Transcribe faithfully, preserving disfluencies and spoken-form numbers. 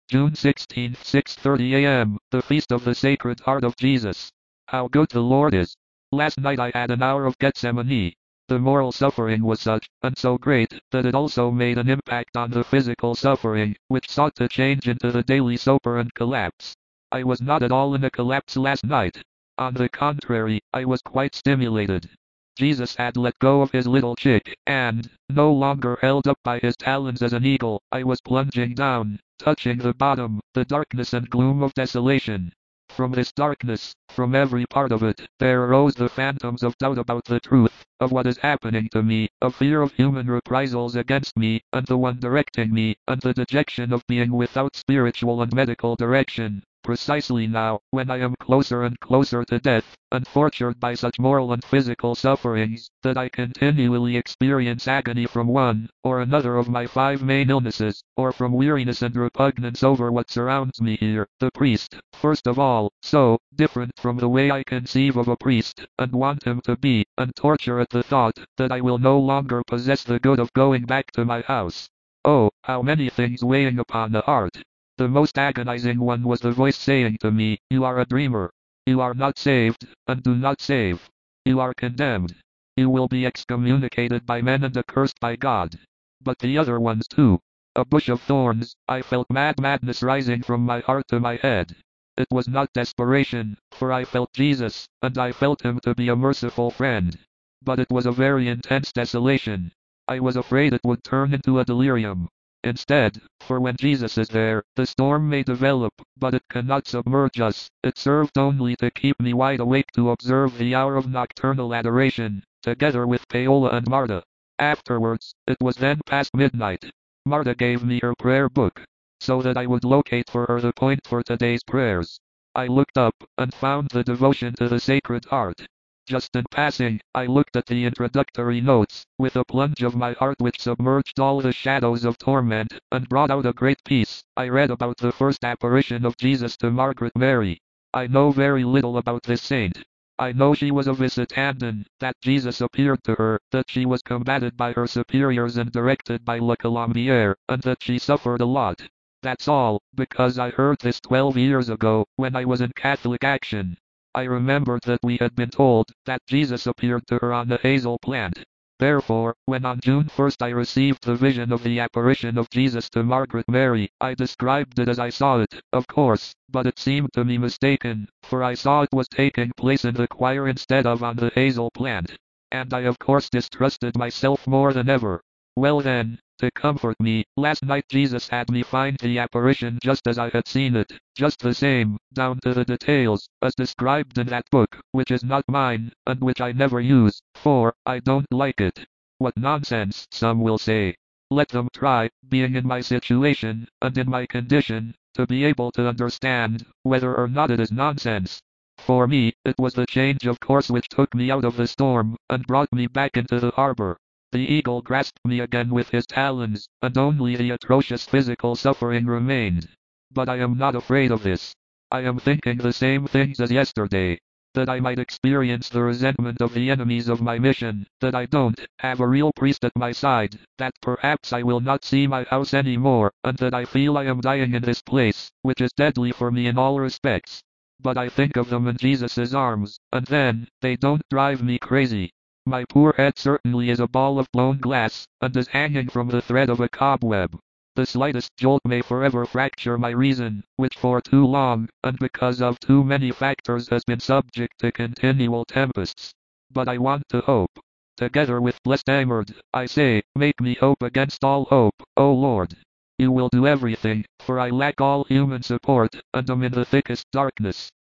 June sixteenth, six thirty a m, the Feast of the Sacred Heart of Jesus. How good the Lord is. Last night I had an hour of Gethsemane. The moral suffering was such, and so great, that it also made an impact on the physical suffering, which sought to change into the daily sopor and collapse. I was not at all in a collapse last night. On the contrary, I was quite stimulated. Jesus had let go of his little chick, and, no longer held up by his talons as an eagle, I was plunging down, touching the bottom, the darkness and gloom of desolation. From this darkness, from every part of it, there arose the phantoms of doubt about the truth, of what is happening to me, of fear of human reprisals against me, and the one directing me, and the dejection of being without spiritual and medical direction. Precisely now, when I am closer and closer to death, and tortured by such moral and physical sufferings, that I continually experience agony from one, or another of my five main illnesses, or from weariness and repugnance over what surrounds me here, the priest, first of all, so different from the way I conceive of a priest, and want him to be, and torture at the thought, that I will no longer possess the good of going back to my house. Oh, how many things weighing upon the heart! The most agonizing one was the voice saying to me, "You are a dreamer. You are not saved, and do not save. You are condemned. You will be excommunicated by men and accursed by God." But the other ones too. A bush of thorns. I felt mad madness rising from my heart to my head. It was not desperation, for I felt Jesus, and I felt him to be a merciful friend. But it was a very intense desolation. I was afraid it would turn into a delirium. Instead, for when Jesus is there, the storm may develop, but it cannot submerge us. It served only to keep me wide awake to observe the hour of nocturnal adoration, together with Paola and Marta. Afterwards, it was then past midnight. Marta gave me her prayer book, so that I would locate for her the point for today's prayers. I looked up, and found the devotion to the Sacred Heart. Just in passing, I looked at the introductory notes, with a plunge of my heart which submerged all the shadows of torment, and brought out a great peace. I read about the first apparition of Jesus to Margaret Mary. I know very little about this saint. I know she was a Visitandine, that Jesus appeared to her, that she was combated by her superiors and directed by Le Colombier, and that she suffered a lot. That's all, because I heard this twelve years ago, when I was in Catholic Action. I remembered that we had been told that Jesus appeared to her on the hazel plant. Therefore, when on June first I received the vision of the apparition of Jesus to Margaret Mary, I described it as I saw it, of course, but it seemed to me mistaken, for I saw it was taking place in the choir instead of on the hazel plant. And I of course distrusted myself more than ever. Well then, to comfort me, last night Jesus had me find the apparition just as I had seen it, just the same, down to the details, as described in that book, which is not mine, and which I never use, for I don't like it. What nonsense, some will say. Let them try, being in my situation, and in my condition, to be able to understand, whether or not it is nonsense. For me, it was the change of course which took me out of the storm, and brought me back into the harbor. The eagle grasped me again with his talons, and only the atrocious physical suffering remained. But I am not afraid of this. I am thinking the same things as yesterday. That I might experience the resentment of the enemies of my mission, that I don't have a real priest at my side, that perhaps I will not see my house any more, and that I feel I am dying in this place, which is deadly for me in all respects. But I think of them in Jesus' arms, and then, they don't drive me crazy. My poor head certainly is a ball of blown glass, and is hanging from the thread of a cobweb. The slightest jolt may forever fracture my reason, which for too long, and because of too many factors has been subject to continual tempests. But I want to hope. Together with blessed Amard, I say, make me hope against all hope, O Lord. You will do everything, for I lack all human support, and am in the thickest darkness.